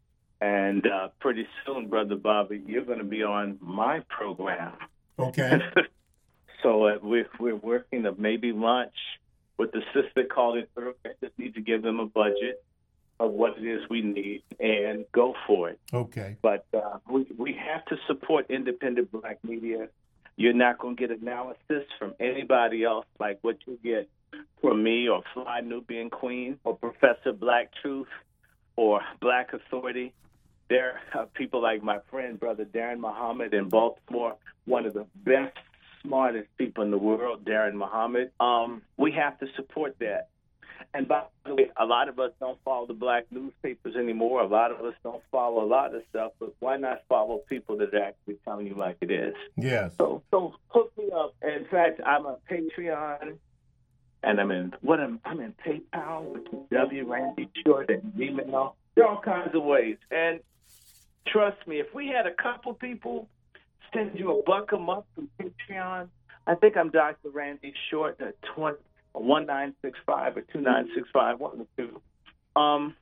And uh, pretty soon, Brother Bobby, you're going to be on my program. Okay. So uh, we're, we're working to maybe launch with the sister called it Earth. I just need to give them a budget of what it is we need and go for it. Okay. But uh, we, we have to support independent black media. You're not going to get analysis from anybody else like what you get from me or Fly Nubian Queen or Professor Black Truth or Black Authority. There are people like my friend, Brother Darren Muhammad in Baltimore, one of the best, smartest people in the world, Darren Muhammad. Um, we have to support that. And by the way, a lot of us don't follow the black newspapers anymore. A lot of us don't follow a lot of stuff, but why not follow people that are actually telling you like it is? Yes. So, so hook me up. In fact, I'm on Patreon, and I'm in what I'm, I'm in PayPal, which is W Randy Short, and email. There are all kinds of ways. And trust me, if we had a couple people send you a buck a month from Patreon, I think I'm Doctor Randy Short at one nine six five or two nine six five, one of the two. Um,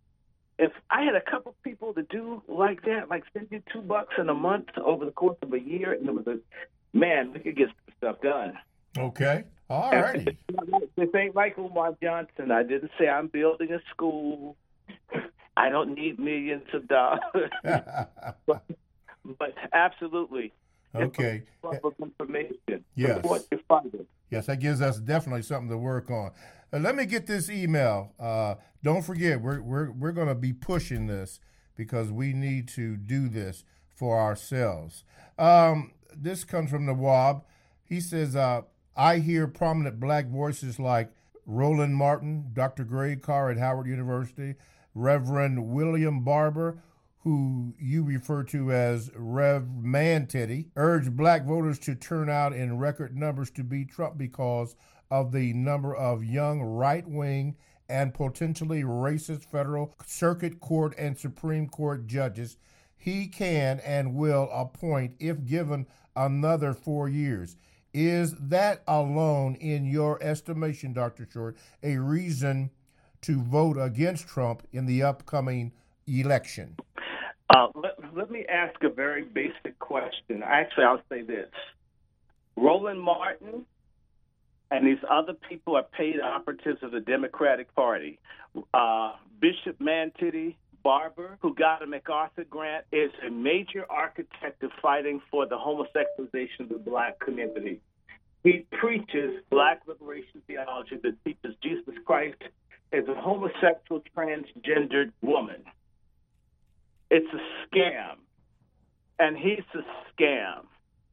if I had a couple people to do like that, like send you two bucks in a month over the course of a year, and it was a, man, we could get some stuff done. Okay. All righty. This ain't like Umar Johnson. I didn't say I'm building a school. I don't need millions of dollars. but, but absolutely. Okay. Information. Yes. Support your funding. Yes, that gives us definitely something to work on. Uh, let me get this email. Uh, don't forget, we're we're we're going to be pushing this because we need to do this for ourselves. Um, this comes from Nawab. He says, uh, I hear prominent black voices like Roland Martin, Doctor Greg Carr at Howard University, Reverend William Barber, who you refer to as Rev Man Teddy, urge black voters to turn out in record numbers to beat Trump because of the number of young right-wing and potentially racist federal circuit court and Supreme Court judges he can and will appoint if given another four years. Is that alone, in your estimation, Doctor Short, a reason to vote against Trump in the upcoming election? Uh, let, let me ask a very basic question. Actually, I'll say this. Roland Martin and these other people are paid operatives of the Democratic Party. Uh, Bishop Mantidi Barber, who got a MacArthur grant, is a major architect of fighting for the homosexualization of the black community. He preaches black liberation theology that teaches Jesus Christ is a homosexual transgendered woman. It's a scam, and he's a scam,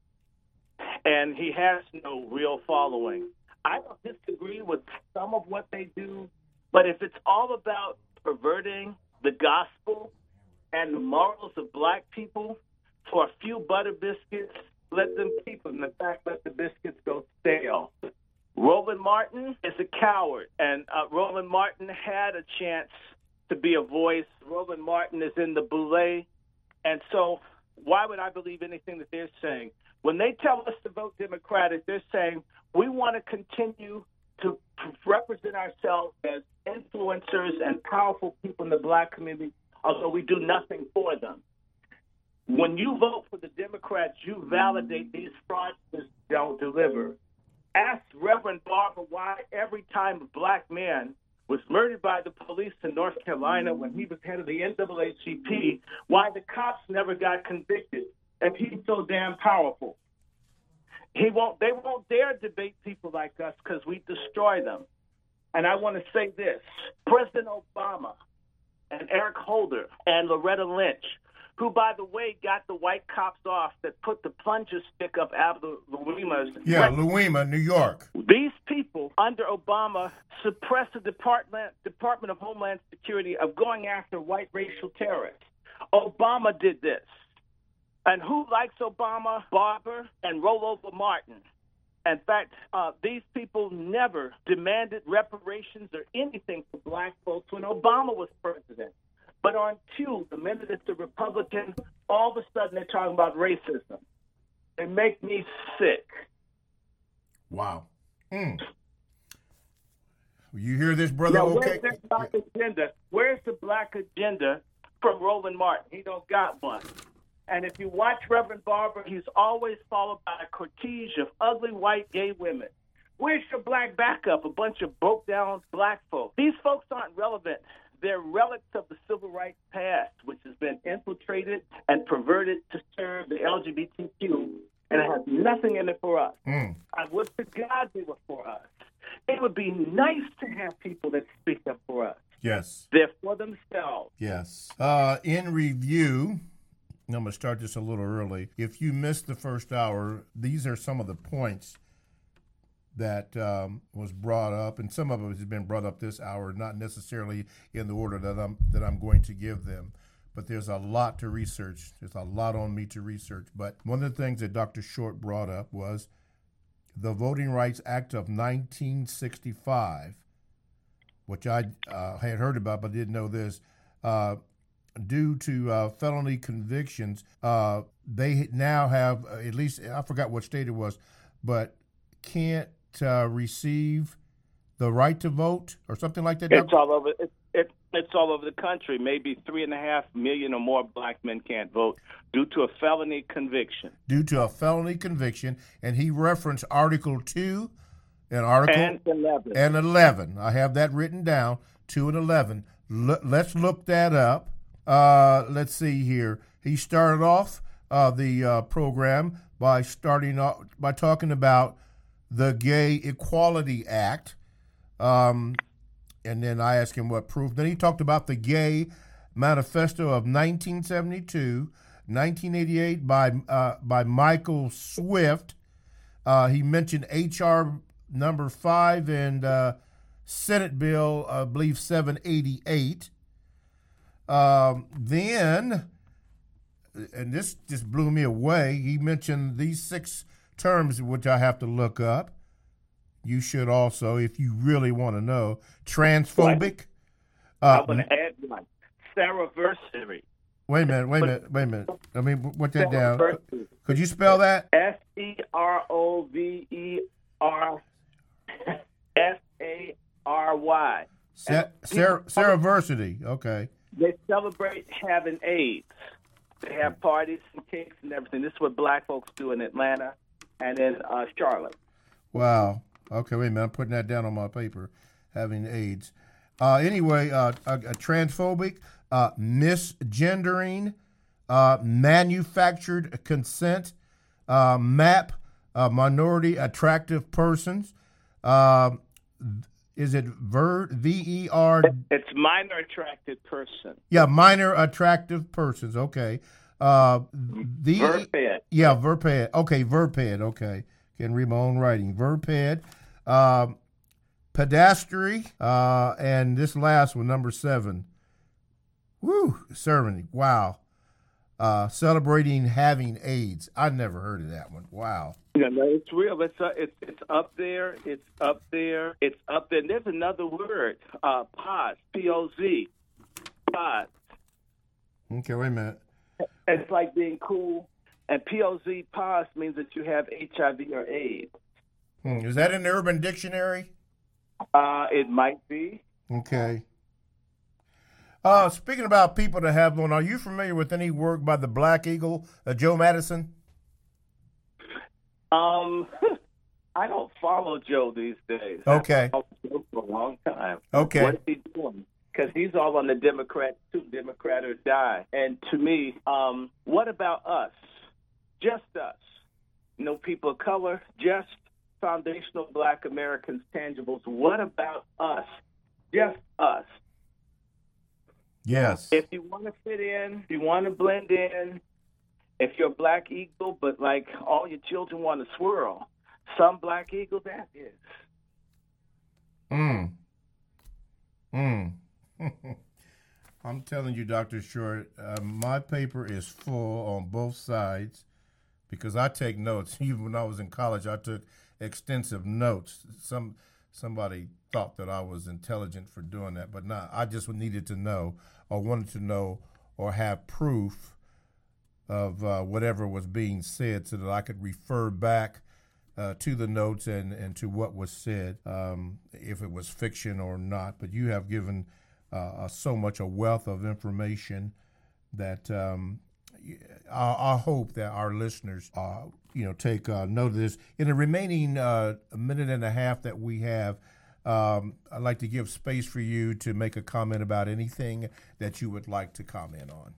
and he has no real following. I don't disagree with some of what they do, but if it's all about perverting the gospel and the morals of black people for a few butter biscuits, let them keep them. In fact, let the biscuits go stale. Roland Martin is a coward, and uh, Roland Martin had a chance to be a voice. Roland Martin is in the boule, and so why would I believe anything that they're saying? When they tell us to vote Democratic, they're saying we want to continue to represent ourselves as influencers and powerful people in the black community, although we do nothing for them. When you vote for the Democrats, you validate these fraudsters don't deliver. Ask Reverend Barber why every time a black man was murdered by the police in North Carolina when he was head of the N double A C P, why the cops never got convicted if he's so damn powerful. He won't. They won't dare debate people like us because we destroy them. And I want to say this. President Obama and Eric Holder and Loretta Lynch, who, by the way, got the white cops off that put the plunger stick up Abdul Louima's. Yeah, Louima, New York. These people, under Obama, suppressed the Department, Department of Homeland Security of going after white racial terrorists. Obama did this. And who likes Obama? Barber and Rollover Martin. In fact, uh, these people never demanded reparations or anything for black folks when Obama was president. But on Q, the minute it's a Republican, all of a sudden they're talking about racism. They make me sick. Wow. Mm. You hear this, brother? Now, okay. Where's the black agenda? Where's the black agenda from Roland Martin? He don't got one. And if you watch Reverend Barber, he's always followed by a cortege of ugly white gay women. Where's your black backup? A bunch of broke-down black folks. These folks aren't relevant. They're relics of the civil rights past, which has been infiltrated and perverted to serve the L G B T Q, and it has nothing in it for us. Mm. I wish to God they were for us. It would be nice to have people that speak up for us. Yes. They're for themselves. Yes. Uh, in review, I'm going to start this a little early. If you missed the first hour, these are some of the points that um, was brought up, and some of it has been brought up this hour, not necessarily in the order that I'm that I'm going to give them. But there's a lot to research. There's a lot on me to research. But one of the things that Doctor Short brought up was the Voting Rights Act of nineteen sixty-five, which I uh, had heard about but didn't know this. Uh, due to uh, felony convictions, uh, they now have, uh, at least, I forgot what state it was, but can't uh, receive the right to vote or something like that? It's all over. It, it, it's all over the country. Maybe three and a half million or more black men can't vote due to a felony conviction. Due to a felony conviction, and he referenced Article two and Article and eleven. And eleven. I have that written down. Two and eleven. L- let's look that up. Uh, let's see here. He started off uh, the uh, program by starting off by talking about the Gay Equality Act, um, and then I asked him what proof. Then he talked about the Gay Manifesto of nineteen seventy-two, nineteen eighty-eight by uh, by Michael Swift. Uh, he mentioned H R number five and uh, Senate Bill, I believe seven eighty-eight. Um, then, and this just blew me away, he mentioned these six terms, which I have to look up. You should also, if you really want to know. Transphobic. Uh, I'm going to add one. Sarahversary. Wait a minute, wait a minute, wait a minute. Let me put that down. Could you spell that? S E R O V E R S A R Y. Sa- Sarah, Sarahversity, okay. They celebrate having AIDS. They have parties and cakes and everything. This is what black folks do in Atlanta and in uh, Charlotte. Wow. Okay, wait a minute. I'm putting that down on my paper. Having AIDS. Uh, anyway, uh, uh, uh, transphobic, uh, misgendering, uh, manufactured consent, uh, M A P, uh, minority attractive persons. Uh, is it ver, V E R? It's minor attracted person. Yeah, minor attractive persons. Okay. Uh, the, Verped. Yeah, Verped. Okay, Verped. Okay. Can read my own writing. Verped. Uh, pedastry. Uh, and this last one, number seven. Woo, serving. Wow. Uh, celebrating having AIDS. I never heard of that one. Wow. Yeah, no, it's real. It's uh, it's it's up there. It's up there. It's up there. And there's another word. Uh, P O Z. P O Z. P O Z. Okay, wait a minute. It's like being cool. And P O Z, P O Z, means that you have H I V or AIDS. Hmm. Is that in the Urban Dictionary? Uh, it might be. Okay. Uh, speaking about people that have one, are you familiar with any work by the Black Eagle, uh, Joe Madison? Um, I don't follow Joe these days. Okay. I've followed Joe for a long time. Okay. What is he doing? Because he's all on the Democrat, too, Democrat or die. And to me, um, what about us? Just us. No people of color, just foundational Black Americans, tangibles. What about us? Just us. Yes. If you want to fit in, if you want to blend in, if you're a Black Eagle, but like all your children want to swirl, some Black Eagle, that is. Mm. Mm. I'm telling you, Doctor Short, uh, my paper is full on both sides because I take notes. Even when I was in college, I took extensive notes. Some somebody thought that I was intelligent for doing that, but not. I just needed to know or wanted to know or have proof of uh, whatever was being said so that I could refer back uh, to the notes and, and to what was said, um, if it was fiction or not. But you have given uh, so much a wealth of information that um, I, I hope that our listeners, uh, you know, take uh, note of this. In the remaining uh, minute and a half that we have, um, I'd like to give space for you to make a comment about anything that you would like to comment on.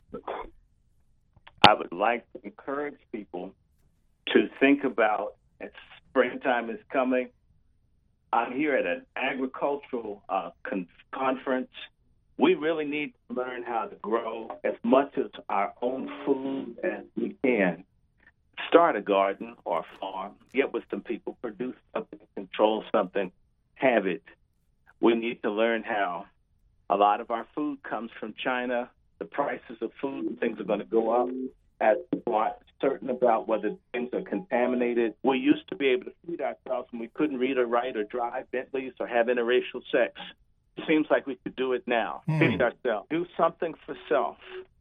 I would like to encourage people to think about, as springtime is coming, I'm here at an agricultural uh, con- conference. We really need to learn how to grow as much of our own food as we can. Start a garden or a farm, get with some people, produce something, control something, have it. We need to learn how. A lot of our food comes from China. The prices of food and things are going to go up as people aren't certain about whether things are contaminated. We used to be able to feed ourselves when we couldn't read or write or drive Bentleys or have interracial sex. It seems like we could do it now. Hmm. Feed ourselves. Do something for self.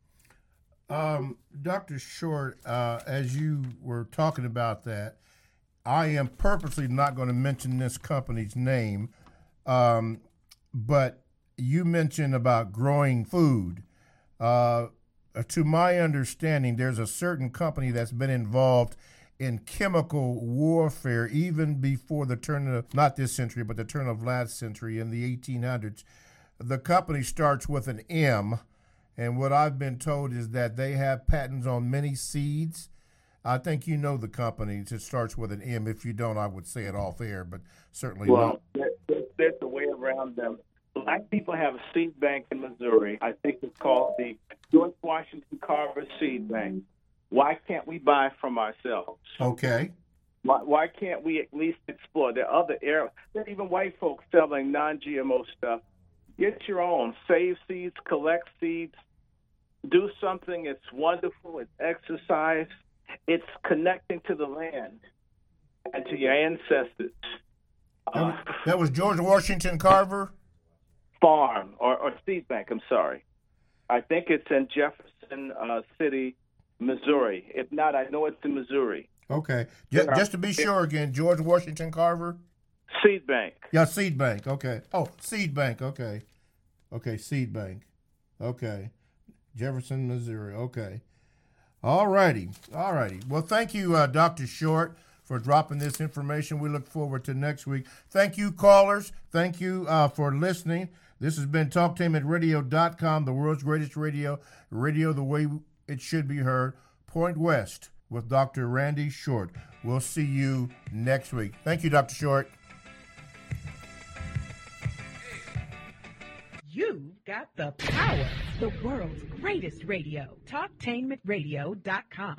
Um, Doctor Short, uh, as you were talking about that, I am purposely not going to mention this company's name, um, but you mentioned about growing food. Uh, to my understanding, there's a certain company that's been involved in chemical warfare even before the turn of, not this century, but the turn of last century in the eighteen hundreds. The company starts with an M, and what I've been told is that they have patents on many seeds. I think you know the company. It starts with an M. If you don't, I would say it off air, but certainly well, not. There's, there's a way around them. Black people have a seed bank in Missouri. I think it's called the George Washington Carver Seed Bank. Why can't we buy from ourselves? Okay. Why, why can't we at least explore? There are other areas. There are even white folks selling non-G M O stuff. Get your own. Save seeds, collect seeds. Do something. It's wonderful. It's exercise. It's connecting to the land and to your ancestors. That was, that was George Washington Carver? Farm or, or seed bank, I'm sorry. I think it's in Jefferson uh, City, Missouri. If not, I know it's in Missouri. Okay. Just, just to be sure again, George Washington Carver? Seed bank. Yeah, seed bank. Okay. Oh, seed bank. Okay. Okay, seed bank. Okay. Jefferson, Missouri. Okay. All righty. All righty. Well, thank you, uh, Doctor Short, for dropping this information. We look forward to next week. Thank you, callers. Thank you uh, for listening. This has been talk tainment radio dot com, the world's greatest radio, radio the way it should be heard. Point West with Doctor Randy Short. We'll see you next week. Thank you, Doctor Short. You've got the power, the world's greatest radio, talk tainment radio dot com.